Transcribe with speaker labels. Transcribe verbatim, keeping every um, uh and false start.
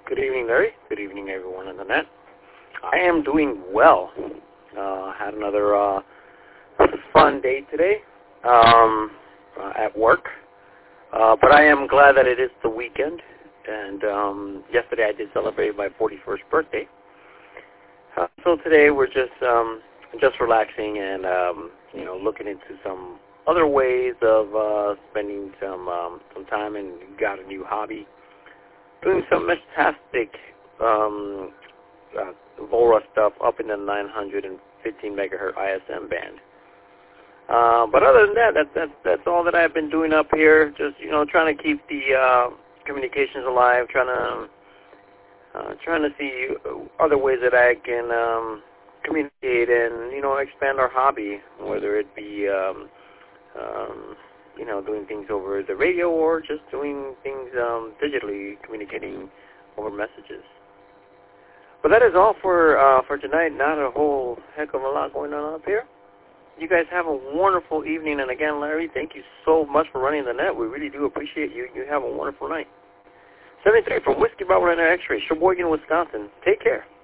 Speaker 1: Good evening, Larry. Good evening, everyone on the net. I am doing well. Uh, had another uh, fun day today um, uh, at work, uh, but I am glad that it is the weekend. And um, yesterday I did celebrate my forty-first birthday. Uh, so today we're just um, just relaxing and um, you know looking into some other ways of uh, spending some um, some time, and got a new hobby. Doing some fantastic um, uh, LoRa stuff up in the nine hundred fifteen megahertz I S M band. Uh, but other than that, that, that, that's all that I've been doing up here. Just you know, trying to keep the uh, communications alive, trying to uh, trying to see other ways that I can um, communicate and you know expand our hobby, whether it be um, um, you know, doing things over the radio or just doing things um, digitally, communicating over messages. But that is all for uh, for tonight. Not a whole heck of a lot going on up here. You guys have a wonderful evening. And again, Larry, thank you so much for running the net. We really do appreciate you. You have a wonderful night. seventy-three from Whiskey Bravo X-Ray, Sheboygan, Wisconsin. Take care.